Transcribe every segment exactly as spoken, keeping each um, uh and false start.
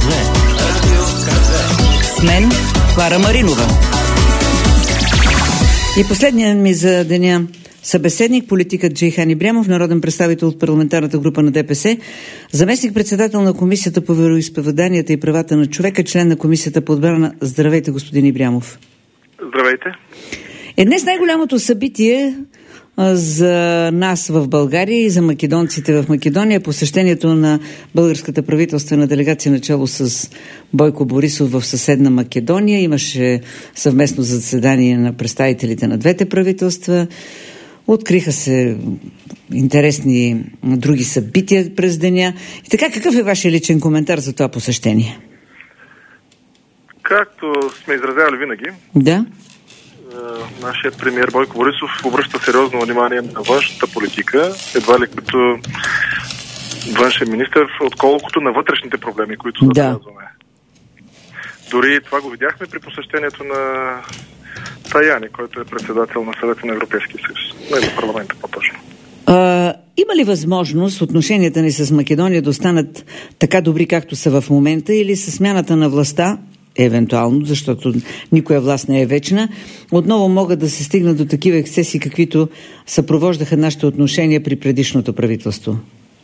две. Радио Ка две. С мен Клара Маринова. И последният ми за деня събеседник, политикът Джейхан Ибрямов, народен представител от парламентарната група на ДПС, заместник-председател на Комисията по вероизповеданията и правата на човека, член на Комисията по отбрана. Здравейте, господин Ибрямов. Здравейте. Е, днес най-голямото събитие за нас в България и за македонците в Македония, посещението на българската правителствена делегация начало с Бойко Борисов в съседна Македония. Имаше съвместно заседание на представителите на двете правителства. Откриха се интересни други събития през деня. И така, какъв е вашия личен коментар за това посещение? Както сме изразявали винаги, да. Нашият премиер Бойко Борисов обръща сериозно внимание на външната политика, едва ли като външен министър, отколкото на вътрешните проблеми, които да. забелязваме. Дори това го видяхме при посещението на Таяни, който е председател на Съвета на Европейския съюз. Не на парламента по-точно. А, има ли възможност отношенията ни с Македония да останат така добри, както са в момента, или със смяната на властта, евентуално, защото никоя власт не е вечна, отново могат да се стигнат до такива ексцеси, каквито съпровождаха нашите отношения при предишното правителство?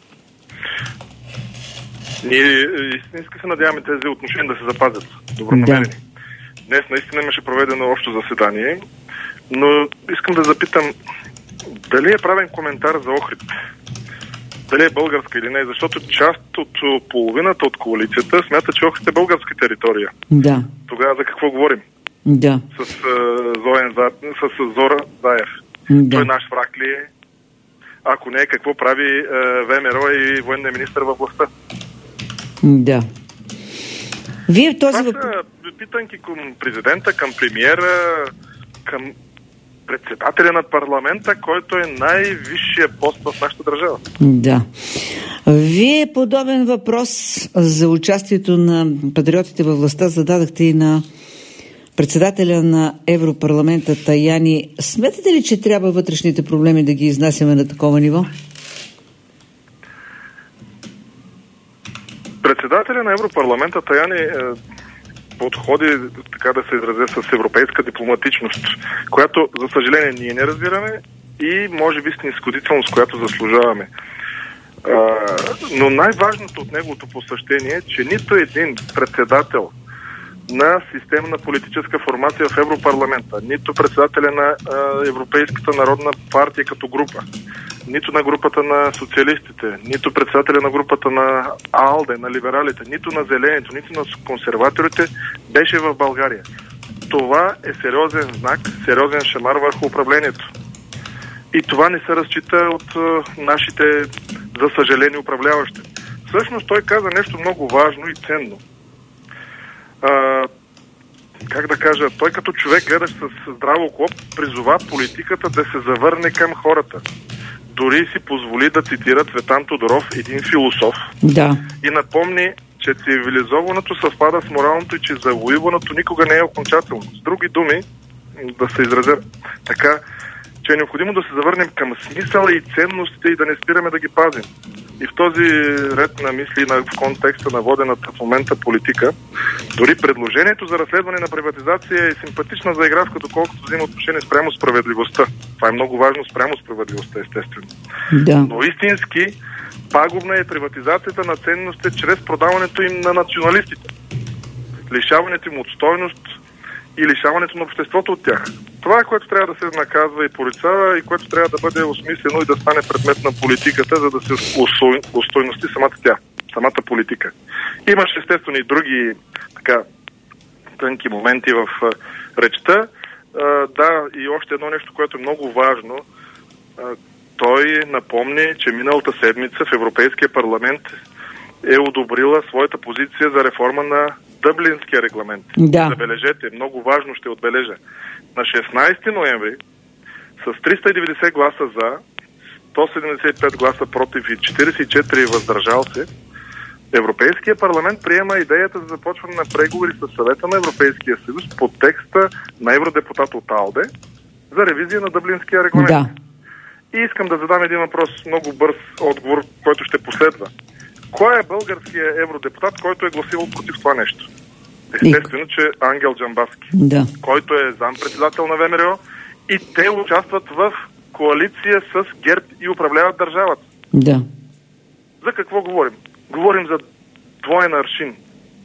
Ние истински се надяваме тези отношения да се запазят добронамерени. Да. Днес наистина имаше проведено общо заседание, но искам да запитам дали е правен коментар за Охрид. Дали е българска или не, защото част от половината от коалицията смята, че Охрид е българска територия. Да. Тогава за какво говорим? Да. С, uh, Зоен, с Зора Заев. Да. Той наш враг ли е? Ако не, какво прави uh, ВМРО и военния министър във властта? Да. Вие този Това са питанки към президента, към премиера, към председателя на парламента, който е най-висшия пост в нашата държава. Да. Вие подобен въпрос за участието на патриотите във властта зададахте и на председателя на Европарламента Таяни. Смятате ли, че трябва вътрешните проблеми да ги изнасяме на такова ниво? Председателя на Европарламента Таяни е, подходи, така да се изразя, с европейска дипломатичност, която, за съжаление, ние не разбираме и може би с нисходителност, която заслужаваме. А, но най-важното от неговото посещение е, че нито един председател на системна политическа формация в Европарламента, нито председателя на а, Европейската народна партия като група, нито на групата на социалистите, нито председателя на групата на АЛДЕ, на либералите, нито на зелените, нито на консерваторите беше в България. Това е сериозен знак, сериозен шамар върху управлението. И това не се разчита от а, нашите, за съжаление, управляващи. Всъщност той каза нещо много важно и ценно. А, как да кажа, той като човек, гледащ с здраво око, призова политиката да се завърне към хората. Дори си позволи да цитира Цветан Тодоров, един философ, да. И напомни, че цивилизованото съвпада с моралното и че завоюваното никога не е окончателно. С други думи, да се изразя така, че е необходимо да се завърнем към смисъла и ценностите и да не спираме да ги пазим. И в този ред на мисли, в контекста на водената в момента политика, дори предложението за разследване на приватизация е симпатична заигравка, доколкото взима отношение спрямо справедливостта. Това е много важно спрямо справедливостта, естествено. Да. Но истински пагубна е приватизацията на ценностите чрез продаването им на националистите. Лишаването им от стойност и лишаването на обществото от тях. Това е, което трябва да се наказва и порицава и което трябва да бъде осмислено и да стане предмет на политиката, за да се устойности самата тя, самата политика. Имаше естествено и други така тънки моменти в а, речта. А, да, и още едно нещо, което е много важно. А, той напомни, че миналата седмица в Европейския парламент е одобрила своята позиция за реформа на Дъблинския регламент. Да. Забележете, много важно ще отбележа. На шестнайсети ноември с триста и деветдесет гласа за, сто седемдесет и пет гласа против и четирийсет и четири въздържал се, Европейския парламент приема идеята за започване на преговори с Съвета на Европейския съюз по текста на евродепутат от АЛДЕ за ревизия на Дъблинския регламент. Да. И искам да задам един въпрос, много бърз отговор, който ще последва. Кой е българският евродепутат, който е гласувал против това нещо? Естествено, че Ангел Джамбазки, да. който е зампредседател на ВМРО, и те участват в коалиция с ГЕРБ и управляват държавата. Да. За какво говорим? Говорим за двоен аршин.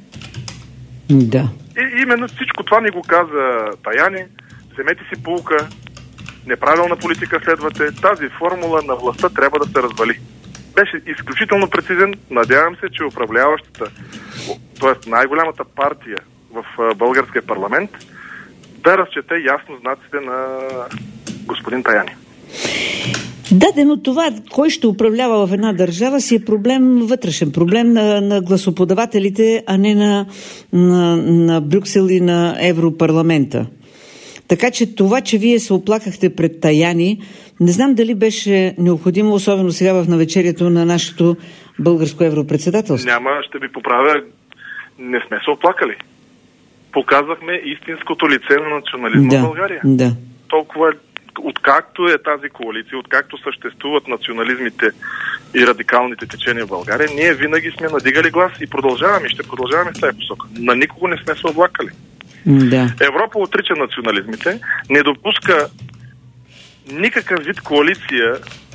Да. И именно всичко това ни го каза Таяни. Вземете си поука, неправилна политика следвате, тази формула на властта трябва да се развали. Беше изключително прецизен. Надявам се, че управляващата, т.е. най-голямата партия в българския парламент, да разчете ясно знаците на господин Таяни. Да, но това, кой ще управлява в една държава, си е проблем, вътрешен проблем на, на гласоподавателите, а не на, на, на Брюксел и на Европарламента. Така че това, че вие се оплакахте пред Таяни, не знам дали беше необходимо, особено сега в навечерието на нашето българско европредседателство. Няма, ще ви поправя, не сме се оплакали. Показахме истинското лице на национализма да, в България. Да. Толкова, откакто е тази коалиция, откакто съществуват национализмите и радикалните течения в България, ние винаги сме надигали глас и продължаваме, и ще продължаваме в тази посока. На никого не сме се облакали. Да. Европа отрича национализмите, не допуска никакъв вид коалиция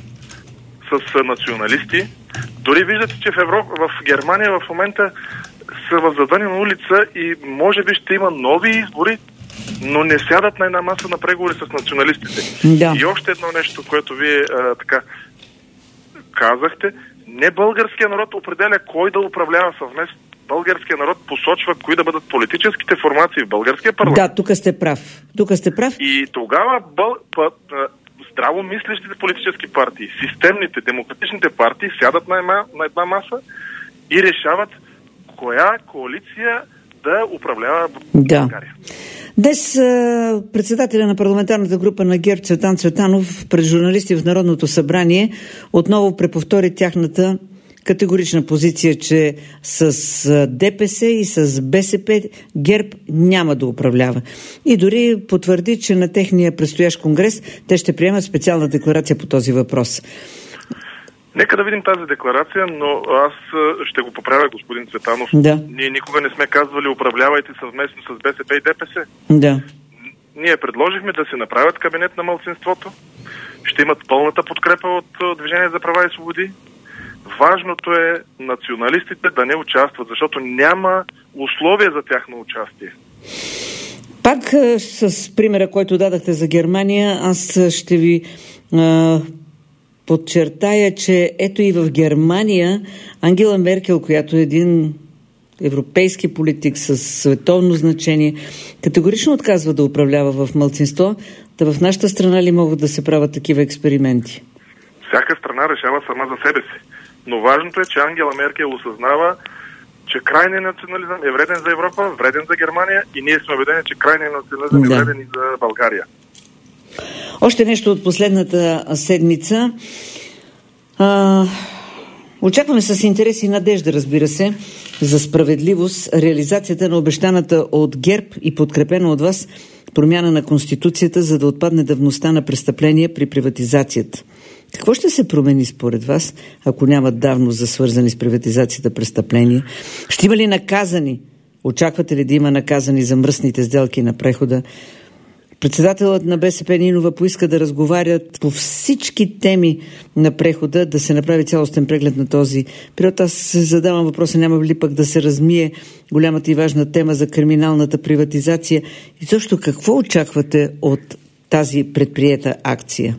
с националисти. Дори виждате, че в, Европа, в Германия в момента са в задънена улица и може би ще има нови избори, но не сядат на една маса на преговори с националистите. Да. И още едно нещо, което вие а, така казахте, не българския народ определя кой да управлява съвместно. Българският народ посочва кои да бъдат политическите формации в българския парламент. Да, тук сте прав. Тук сте прав. И тогава бъл... п... здраво мислещите политически партии, системните, демократичните партии сядат на една, на една маса и решават коя коалиция да управлява да. България. Днес председателя на парламентарната група на ГЕРБ Цветан Цветанов пред журналисти в Народното събрание отново преповтори тяхната категорична позиция, че с ДПС и с БСП ГЕРБ няма да управлява. И дори потвърди, че на техния предстоящ конгрес те ще приемат специална декларация по този въпрос. Нека да видим тази декларация, но аз ще го поправя, господин Цветанов. Да. Ние никога не сме казвали управлявайте съвместно с БСП и ДПС. Да. Ние предложихме да се направят кабинет на малцинството. Ще имат пълната подкрепа от Движение за права и свободи. Важното е националистите да не участват, защото няма условия за тяхно участие. Пак с примера, който дадахте за Германия, аз ще ви а, подчертая, че ето и в Германия Ангела Меркел, която е един европейски политик с световно значение, категорично отказва да управлява в малцинство. Да в нашата страна ли могат да се правят такива експерименти? Всяка страна решава сама за себе си. Но важното е, че Ангела Меркел осъзнава, че крайният национализъм е вреден за Европа, вреден за Германия и ние сме убедени, че крайният национализъм да. е вреден и за България. Още нещо от последната седмица. А, очакваме с интерес и надежда, разбира се, за справедливост реализацията на обещаната от ГЕРБ и подкрепена от вас промяна на Конституцията, за да отпадне давността на престъпления при приватизацията. Какво ще се промени според вас, ако няма давност за свързани с приватизацията престъпления? Ще има ли наказани? Очаквате ли да има наказани за мръсните сделки на прехода? Председателът на БСП Нинова поиска да разговарят по всички теми на прехода, да се направи цялостен преглед на този период. Аз се задавам въпроса, няма ли пък да се размие голямата и важна тема за криминалната приватизация? И също какво очаквате от тази предприета акция?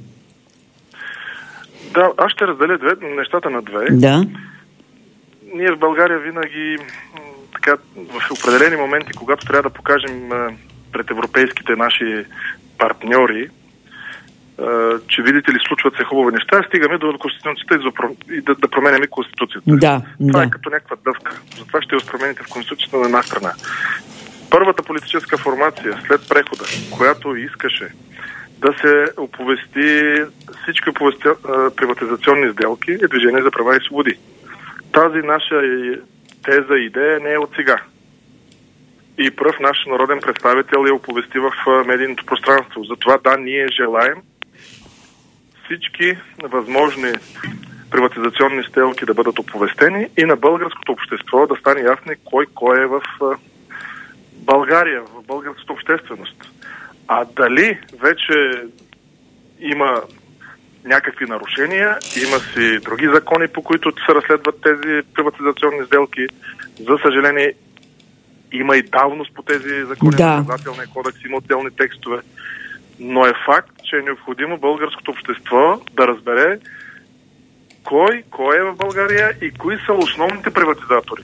Да, аз ще разделя две, нещата на две. Да. Ние в България винаги така, в определени моменти, когато трябва да покажем пред европейските наши партньори, че видите ли, случват се хубави неща, стигаме до Конституцията и да, да променяме Конституцията. Да, Това да. е като някаква дъвка. Затова ще я промените в Конституцията на една страна. Първата политическа формация след прехода, която искаше да се оповести всички оповести, приватизационни сделки, е Движение за права и свободи. Тази наша теза и идея не е от сега. И пръв наш народен представител я оповести в медийното пространство. Затова да, ние желаем всички възможни приватизационни сделки да бъдат оповестени и на българското общество да стане ясно кой кой е в България, в българската общественост. А дали вече има някакви нарушения, има си други закони, по които се разследват тези приватизационни сделки. За съжаление, има и давност по тези закони, да. наказателния кодекс, има отделни текстове. Но е факт, че е необходимо българското общество да разбере кой, кой е в България и кои са основните приватизатори.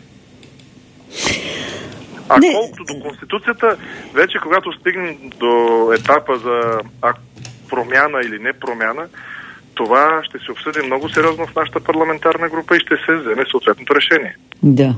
А не. Колкото до Конституцията, вече когато стигнем до етапа за промяна или не промяна, това ще се обсъди много сериозно в нашата парламентарна група и ще се вземе съответното решение. Да.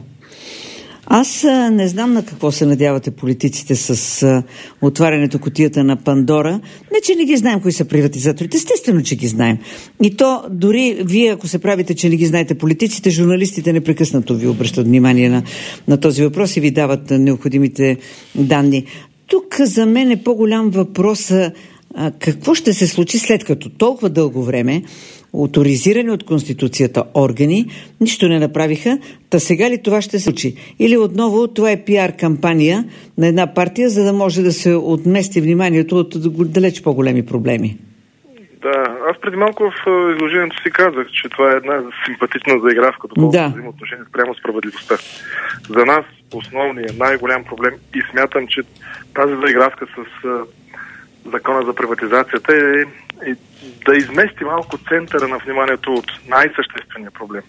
Аз а, не знам на какво се надявате политиците с а, отварянето кутията на Пандора. Не, че не ги знаем кои са приватизаторите. Естествено, че ги знаем. И то дори вие, ако се правите, че не ги знаете политиците, журналистите непрекъснато ви обръщат внимание на, на този въпрос и ви дават необходимите данни. Тук за мен е по-голям въпрос а, какво ще се случи след като толкова дълго време оторизирани от Конституцията органи нищо не направиха, та сега ли това ще се случи? Или отново това е пиар кампания на една партия, за да може да се отмести вниманието от далеч по-големи проблеми? Да, аз преди малко в изложението си казах, че това е една симпатична заигравка, доколкото да. взаимоотношение спрямо справедливостта. За нас основният, най-голям проблем и смятам, че тази заигравка с закона за приватизацията е, е да измести малко центъра на вниманието от най-съществения проблем.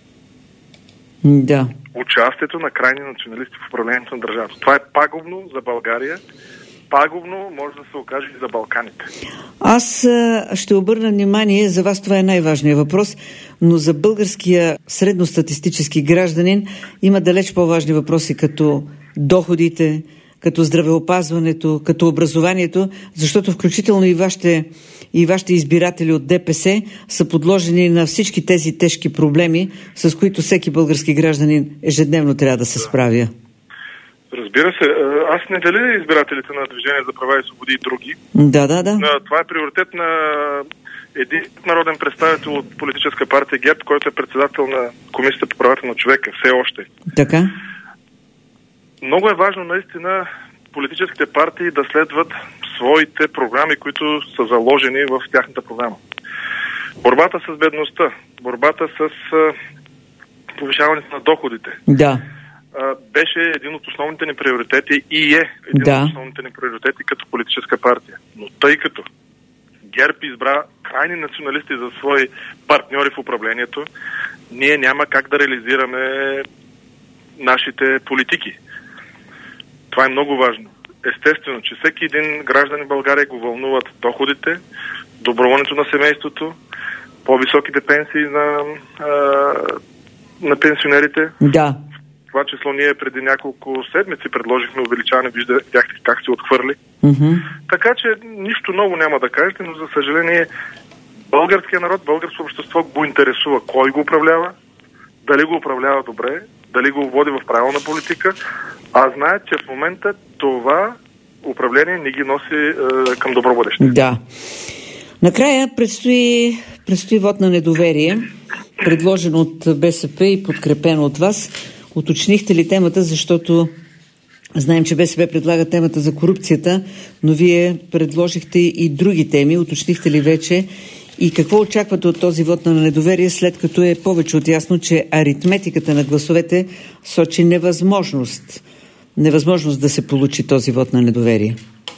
Да. Участието на крайни националисти в управлението на държавата. Това е пагубно за България, пагубно може да се окаже и за Балканите. Аз а, ще обърна внимание, за вас това е най-важният въпрос, но за българския средностатистически гражданин има далеч по-важни въпроси като доходите, като здравеопазването, като образованието, защото включително и вашите, и вашите избиратели от ДПС са подложени на всички тези тежки проблеми, с които всеки български гражданин ежедневно трябва да се справя. Разбира се. Аз не деля избирателите на Движение за права и свободи и други. Да, да, да. Това е приоритет на един народен представител от политическа партия ГЕРБ, който е председател на Комисията по правата на човека. Все още. Така. Много е важно наистина политическите партии да следват своите програми, които са заложени в тяхната програма. Борбата с бедността, борбата с а, повишаването на доходите. Да. А, беше един от основните ни приоритети и е един да. от основните ни приоритети като политическа партия. Но тъй като ГЕРБ избра крайни националисти за свои партньори в управлението, ние няма как да реализираме нашите политики. Това е много важно. Естествено, че всеки един гражданин в България го вълнуват доходите, доброволното на семейството, по-високите пенсии на, а, на пенсионерите. Да. В това число ние преди няколко седмици предложихме увеличаване, виждахте как се отхвърли. Mm-hmm. Така че нищо ново няма да кажете, но за съжаление българския народ, българското общество го интересува кой го управлява, дали го управлява добре, дали го води в правилна политика, а знаят, че в момента това управление не ги носи е, към добро бъдеще. Да. Накрая предстои, предстои вод на недоверие, предложен от БСП и подкрепен от вас. Уточнихте ли темата, защото знаем, че БСП предлага темата за корупцията, но вие предложихте и други теми. Уточнихте ли вече и какво очаквате от този вод на недоверие, след като е повече от ясно, че аритметиката на гласовете сочи невъзможност, невъзможност да се получи този вод на недоверие?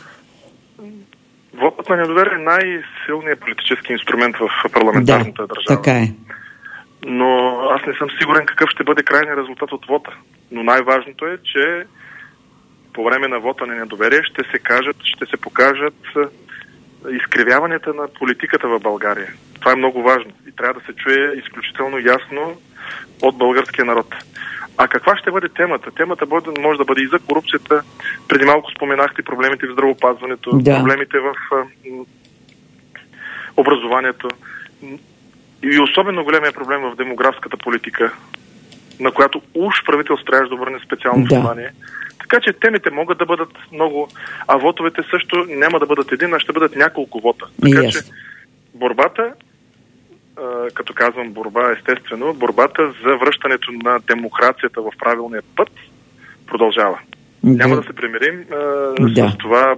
Вотът на недоверие е най-силният политически инструмент в парламентарната да, държава. Така е. Но аз не съм сигурен какъв ще бъде крайният резултат от вота. Но най-важното е, че по време на вота на недоверие ще се кажат, ще се покажат изкривяванията на политиката в България. Това е много важно и трябва да се чуе изключително ясно от българския народ. А каква ще бъде темата? Темата може да бъде и за корупцията. Преди малко споменахте проблемите в здравеопазването, да. проблемите в образованието. И особено големия проблем в демографската политика, на която уж правителство трябва да обърне специално да. внимание. Така че темите могат да бъдат много, а вотовете също няма да бъдат един, а ще бъдат няколко вота. Така yes. че борбата като казвам борба, естествено, борбата за връщането на демокрацията в правилния път продължава. Да. Няма да се примирим да. с това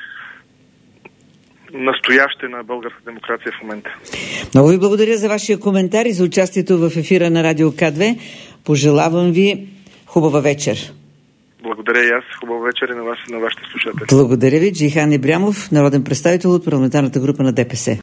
настояще на българската демокрация в момента. Много ви благодаря за вашия коментар и за участието в ефира на Радио К две. Пожелавам ви хубава вечер. Благодаря и аз. Хубава вечер и на вас и на вашите слушатели. Благодаря ви. Джейхан Ибрямов, народен представител от парламентарната група на Де Пе Се.